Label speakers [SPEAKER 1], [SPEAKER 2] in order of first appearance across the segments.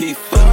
[SPEAKER 1] keep feeling.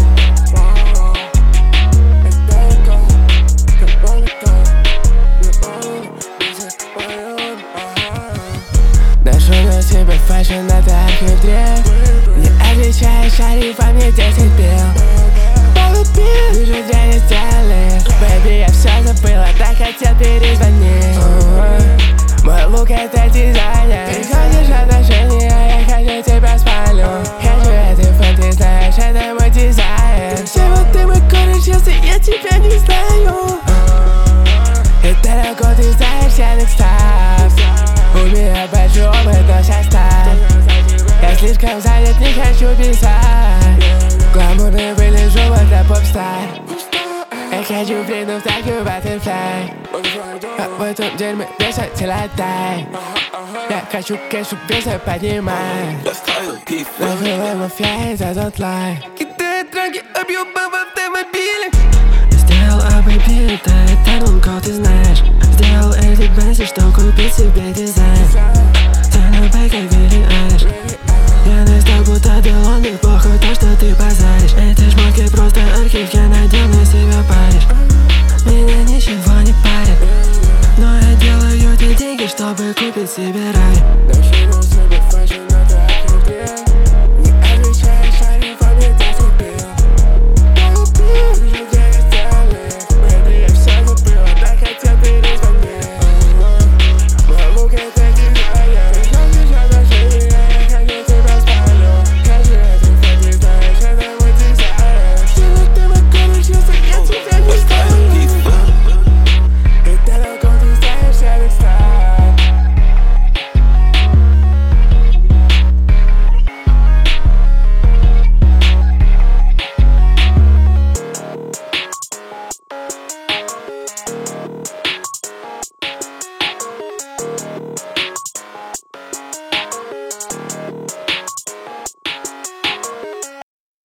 [SPEAKER 2] Ношу на себе фэшн на таких древ. Не отвечаешь, шариф, а мне 10 бел. Полупил, вижу, где не сделаешь. Бэби, я все забыла, так хотел перезвонить. Мой лук это дизайнер. Ты хочешь отношения, я хочу тебя спалю. Хочу этой фэн, ты знаешь, это мой дизайн. Чего ты мой кореш, если я тебя не знаю? И далеко ты знаешь, я next time. У меня большой опыт, но сейчас так. Я слишком занят, не хочу писать. Гламурный вылежу, это поп-стар. Я хочу прыгнуть в такую баттерфляй. А в этом дерьме веса дай. Я хочу кэшу веса поднимать. Нахуй мафия, I don't lie. Кидаю драги, объю в автомобиле.
[SPEAKER 3] Сделал АББ, это тонко, ты знаешь. Сделал эти бенсы, что купить себе дизайн. Ты на байке,